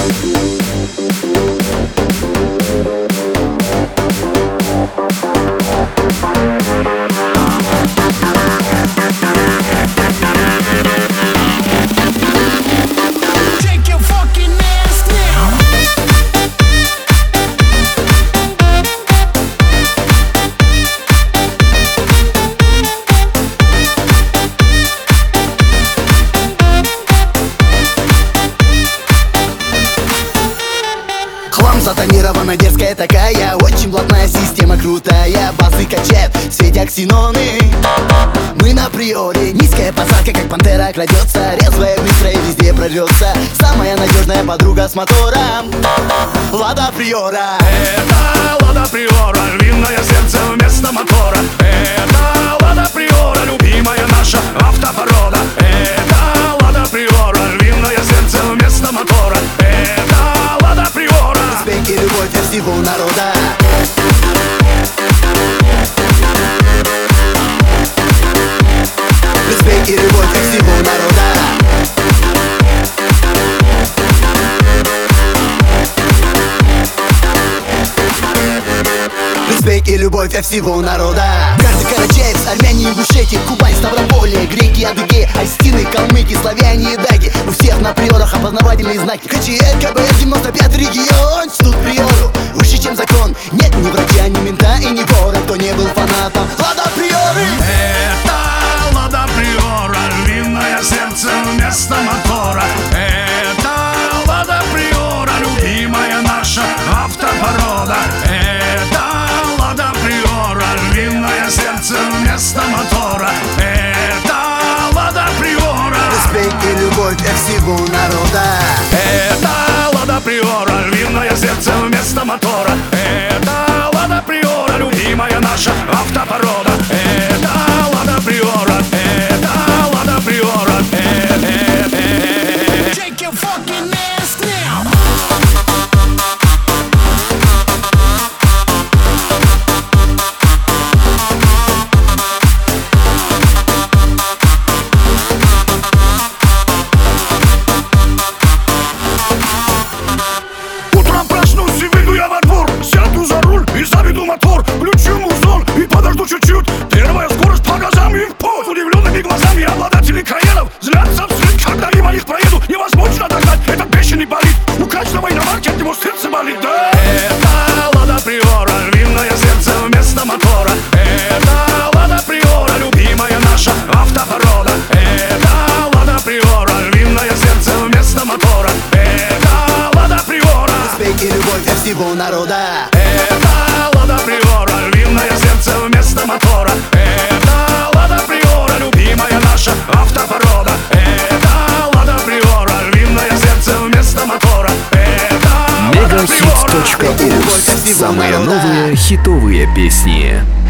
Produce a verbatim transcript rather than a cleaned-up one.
Затонирована дерзкая такая, очень блатная система крутая. Базы качает, светя ксеноны. Мы на приоре, низкая посадка, как пантера крадется. Резвая, быстрая, везде прорвется. Самая надежная подруга с мотором Лада Приора. Это Лада Приора, львиное сердце вместо мотора. Это Лада Приора, любимая наша автопорода. Это Лада Приора, львиное сердце вместо мотора. Это Лада Приора, респект и любовь для всего народа. Респект и любовь для всего народа. Респект и любовь для всего народа. Каждый карачаевец, армяне, ингушети, Кубань, Ставрополье, греки, адыги, альстины, калмыки, славяне и даги. У всех на приорах опознавательные знаки. КЧР, КБС, девяносто пятый регион. Чтут приору выше, чем закон. Нет ни врача, ни мента и ни вора, кто не был фанатом Лада Приоры. Это Лада Приора, львиное сердце вместо мотора. Это Лада Приора, любимая наша автопорода. Это Лада Приора, львиное сердце вместо мотора. Это Лада Приора, респект и любовь для всего народа. Это Лада Приора, львиное сердце вместо мотора. Это Лада Приора, любимая наша автопорода. Это Лада Приора, это Лада Приора. Shake your fucking ass now. Утром проснусь и выйду я во двор, сяду за руль и заведу мотор, включу музон и подожду чуть-чуть. Первая скорость по газам и в путь. Удивленными глазами обладатели краенов злятся вслед, когда мимо них проеду. Невозможно догнать этот бешеный болид. У каждого иномарки от него сердце болит. Да? Это Лада Приора, львиное сердце вместо мотора. Это Лада Приора, любимая наша автопорода. Это Лада Приора, львиное сердце вместо мотора. Это Лада Приора, респект и любовь для всего народа. это Лада Приора, львиное сердце вместо мотора. Это Лада Приора, любимая наша автопорода. Это Лада Приора, львиное сердце вместо мотора. Это Лада Мегахит точка ру. Самые новые хитовые песни.